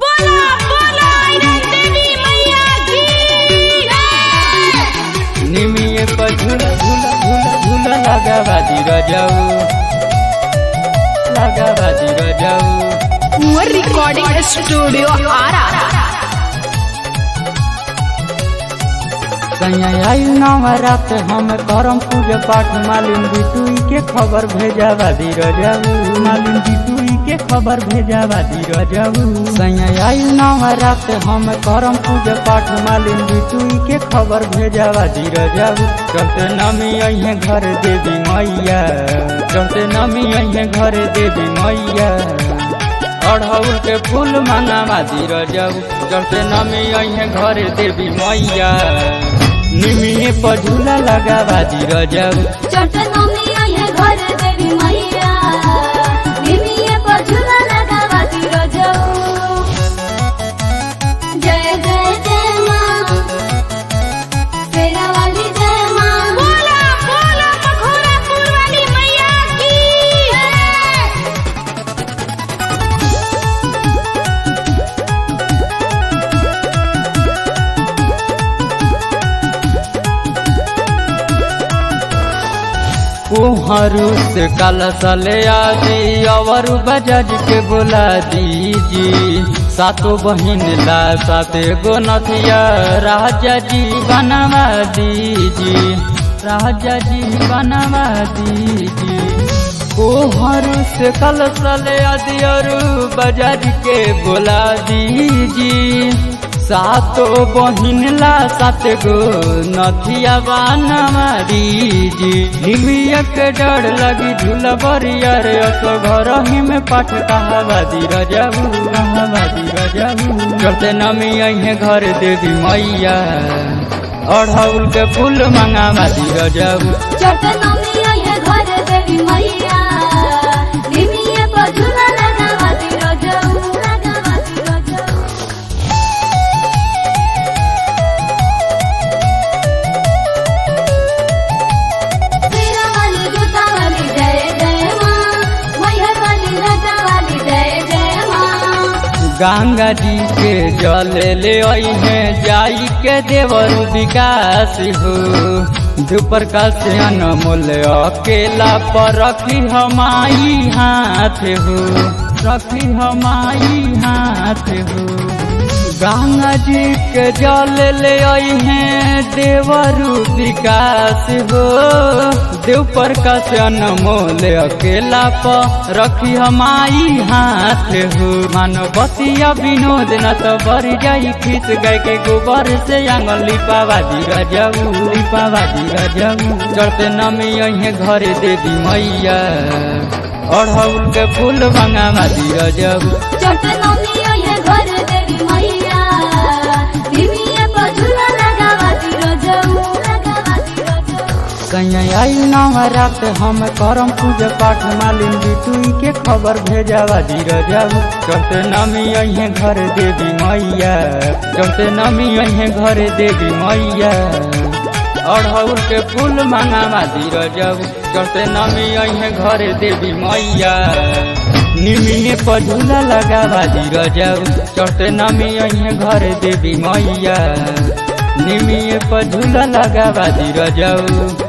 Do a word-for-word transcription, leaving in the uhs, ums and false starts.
बोला बोला देवी मैया की निमिये पर झूला झूला झूला झूला लगा बाजी रजाऊ लगा बाजी रजाऊ रिकॉर्डिंग स्टूडियो आरा आई नवरात हम करम पूजा पाठ मालिन बिटुई के खबर भेजा बादी रजाऊ मालिन बिटुई के खबर भेजा बादी रजाऊ आई नवरात हम करम पूजा पाठ मालिन बिटुई के खबर भेजा बादी रजाऊ चलते नमी अहे घर देवी मैया चलते नमी अहे घर देवी मैया अढ़ौल के फूल मांगा बादी रजाऊ चलते नमी अहे घर देवी मैया निमिये पर झूला लगा बाजी रजाऊ चटनोमी आये घर देवी मैया निमिये पर झूला लगा बाजी रजाऊ जय जय जय माँ तेरा वाली जय माँ बोला बोला मखोरापुर वाली मैया की कुहरू से काला साले आदि और बजाज के बोला दीजी सातों बहिन ला साते गो नथिया राजा जी बनवा दीजी राजा जी बनवा दीजी कुहरू से काला साले आदि और बजाज के बोला दीजी सातो बहिन ला सात गो नथिया बनवा दीजी निमिया के डर लगी झूला बरियर तो घर ही में पाठ कहाबादी रजाऊ कहाबादी रजाऊ चलते नमी अहे घर देवी मैया अढ़ौल के फूल मांगा बादी रजाऊ चटनोमी आये घर देवी मैया निमिये पर झूला लगा बाजी रजाऊ लगा बाजी रजाऊ तेरा वाली जूता वाली जय जय माँ मैया वाली लटा वाली जय जय माँ गंगा जी के जल ले अहे जाई के देवर विकास हो दुपर का से अनमोल अकेला पर रखी हमारी हाथ हो रखी हमारी हाथ हो गंगा जी के जल ले अहे देवर विकास हो देवपर का से अनमोल अकेला पर रखी हमारी हाथ हो मानवतिया विनोद न तो बर जाई खींच गए के गोबर से आंगन लिपा बाजी रजाऊ लिपा बाजी रजाऊ चढ़ते नमी अहे घर देवी मैया अढ़ौल के फूल मांगा बाजी रजाऊ चटनोमी आये घर देवी मैया निमिये पर झूला लगा बाजी रजाऊ लगा बाजी रजाऊ कहीं आई नवरात हम करम पूजा पाठ मालिन बिटुई के खबर भेजा बाजी रजाऊ चलते नमी अहे घर देवी मैया चलते नमी अहे घर देवी मैया अढ़ौल के फूल मांगा बाजी रजाऊ चलते नमी अहे घर देवी मैया निमिये पर झूला लगा बाजी रजाऊ चलते नमी अहे घर देवी मैया निमिये पर झूला लगा बाजी रजाऊ।